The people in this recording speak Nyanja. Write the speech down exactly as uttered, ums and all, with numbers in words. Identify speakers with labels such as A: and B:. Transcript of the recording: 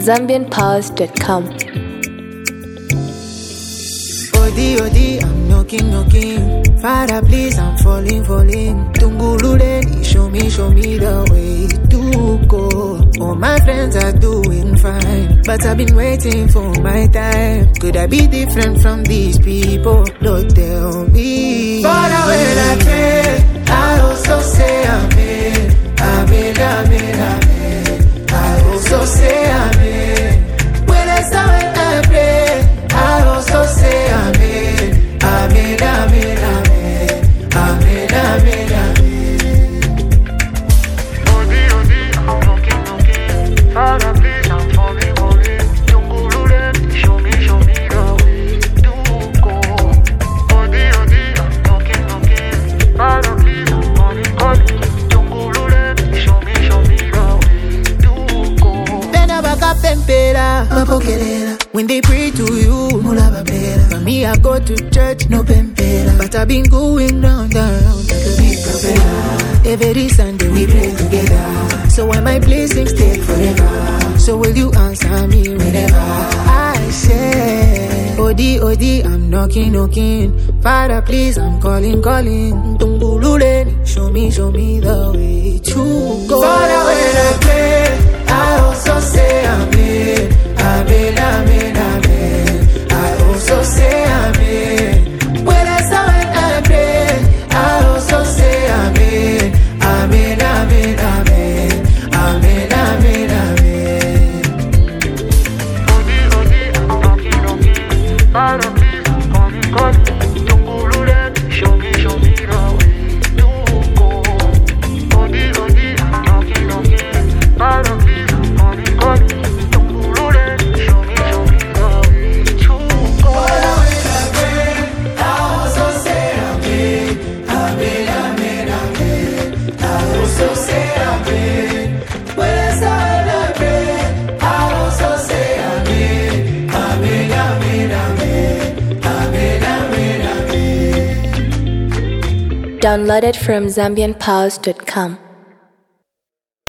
A: zambian pause dot com.
B: Odi, odi, I'm knocking, knocking. Father, please, I'm falling, falling. Tungululeni, show me, show me the way to go. All my friends are doing fine, but I've been waiting for my time. Could I be different from these people? Don't tell me. Father, when I pray, I also say amen. Amen, amen, amen. I also say amen. When I start when I pray, I also say amen. Amen, amen, amen. Amen, amen, amen.
C: Odi, odi, I'm knocking, knocking. Father, please, I'm falling, falling. Tungulule, show me, show me the way to go. Odi, odi, I'm knocking, knocking. Father, please, I'm falling, falling. Tungulule, show me, show me the way to go.
B: Bena baka pempera, mapokelera. When they pray to you, mulaba bera. For me, I go to church, no pempera. But I've been going round and round like a big propeller. Every Sunday we pray together. So when my blessings take forever, so will you answer me whenever I say, Odi, Odi, I'm knocking, knocking. Father, please, I'm calling, calling. Tungululeni, show me, show me the way to go. Father, when I pray, I also say amen. Amen, amen, amen. I also say amen. When I saw when I pray, I also say amen. Amen, amen, amen. Amen, amen, amen.
C: Odi, odi, I'm knocking, knocking. Father, please, I'm calling, calling. Tungulule, show me, show me the way to go. Odi, odi, I'm knocking, knocking. Father, please, I'm calling, calling. Tungulule, show me, show me the way to go.
B: When I pray, I also say amen. Amen, amen, amen. I also say amen. When I saw when I pray, I also say amen. Amen, amen, amen. Amen, amen, amen.
A: Downloaded from zambian pause dot com.